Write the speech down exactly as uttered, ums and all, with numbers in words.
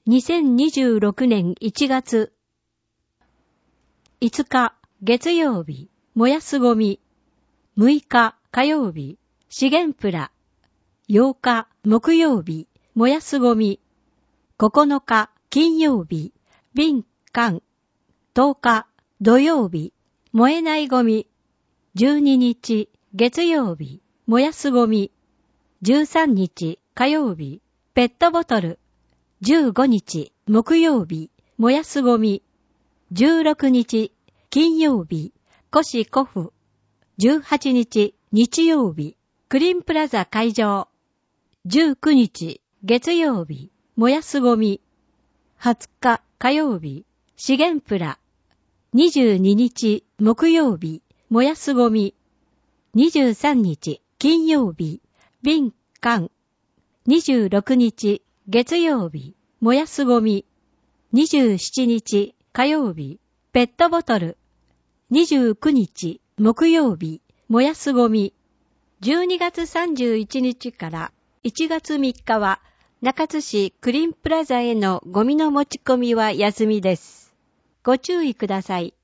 にせんにじゅうろくねんいちがついつか月曜日、燃やすゴミ。むいか火曜日、資源プラ。ようか木曜日、燃やすゴミ。ここのか金曜日、瓶缶。とおか土曜日、燃えないゴミ。じゅうににち月曜日、燃やすゴミ。じゅうさんにち火曜日、ペットボトル。じゅうごにち木曜日、燃やすゴミ。じゅうろくにち金曜日、古紙古布。じゅうはちにち日曜日、クリーンプラザ会場。じゅうくにち月曜日、燃やすゴミ。はつか火曜日、資源プラ。にじゅうににち木曜日、燃やすゴミ。にじゅうさんにち金曜日、瓶缶。にじゅうろくにち月曜日、燃やすゴミ。にじゅうしちにち火曜日、ペットボトル。にじゅうくにち木曜日、燃やすゴミ。じゅうにがつさんじゅういちにちからいちがつみっかは、中津市クリーンプラザへのゴミの持ち込みは休みです。ご注意ください。